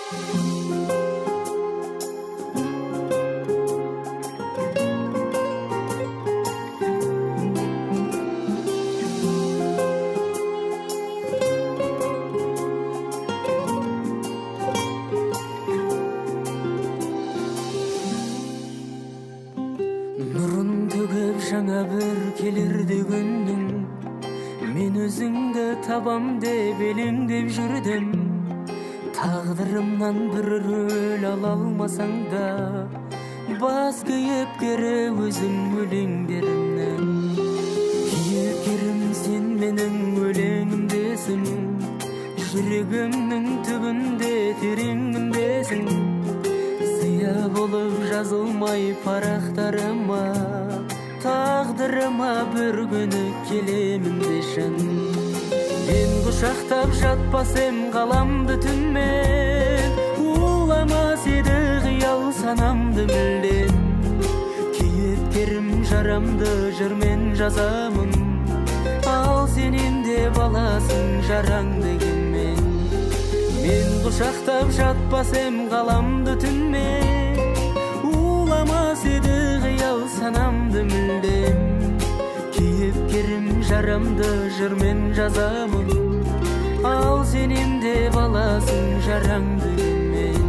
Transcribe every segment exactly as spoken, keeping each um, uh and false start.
Нұрын төгіп жаңа бір келерді күннің, мен өзіңді табам деп елеңдеп жүрдім. Тағдырымнан бір рөл ала алмасаң да, бас кейіпкері өзің өлеңдерімнің. Кейіпкерім сен менің өлеңімдесің, жүрегімнің түбінде тереңімдесің. Зия болып жазылмай парақтарыма, тағдырыма бір күні келемін дешін. Мен құшақтап жатпасем қаламды түнмен, уламас еді қиял санамды мүлден. Кейіпкерім жарамды жырмен жазамын, ал сенен де баласың жараң дегенмен. Мен құшақтап жатпасем қаламды түнмен, уламас еді қиял санамды мүлдем. Кейіпкерім жарамды жырмен жазамын, ал сенен де баласың жараң дегенмен.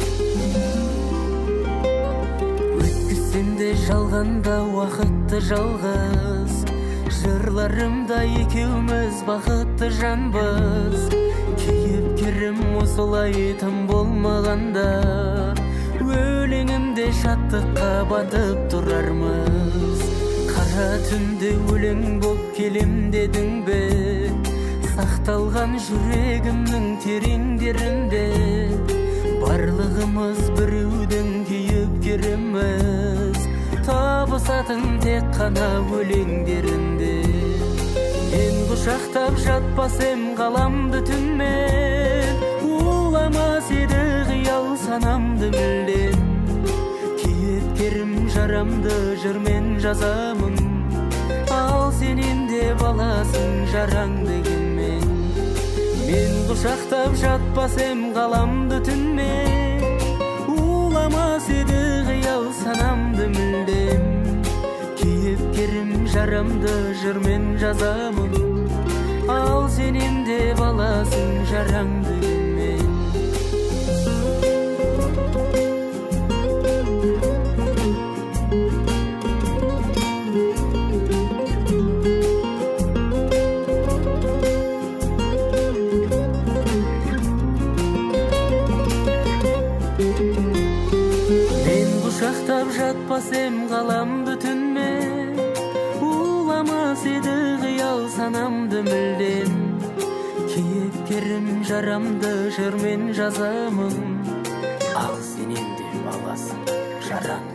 Өткізсем де жалғанда уақытты жалғыз, жырларымда екеуміз бақытты жанбыз. Кейіпкерім осылай тым болмағанда, өлеңімде шаттыққа батып тұрармыз. Қара түнде өлең боп келем дедің бе, сақталған жүрегімнің тереңдерінде. Барлығымыз біреудің кейіпкеріміз, табысатын тек қана өлеңдерінде. Мен құшақтап жатпасем қаламды түнмен, уламас еді қиял санамды мүлден. Кейіпкерім жарамды жырмен жазамын, ал сенен де баласың жараң дегенмен. Мен құшақтап жатпасем қаламды түнмен, уламас еді қиял санамды мүлдем. Кейіпкерім жарамды жырмен жазамын, ал сенен де баласың жараң дегенмен. Мен құшақтап жатпасем қаламды түнмен, уламас еді қиял санамды мүлден. Кейіпкерім жарамды жырмен жазамын, ал сенен де баласың жараң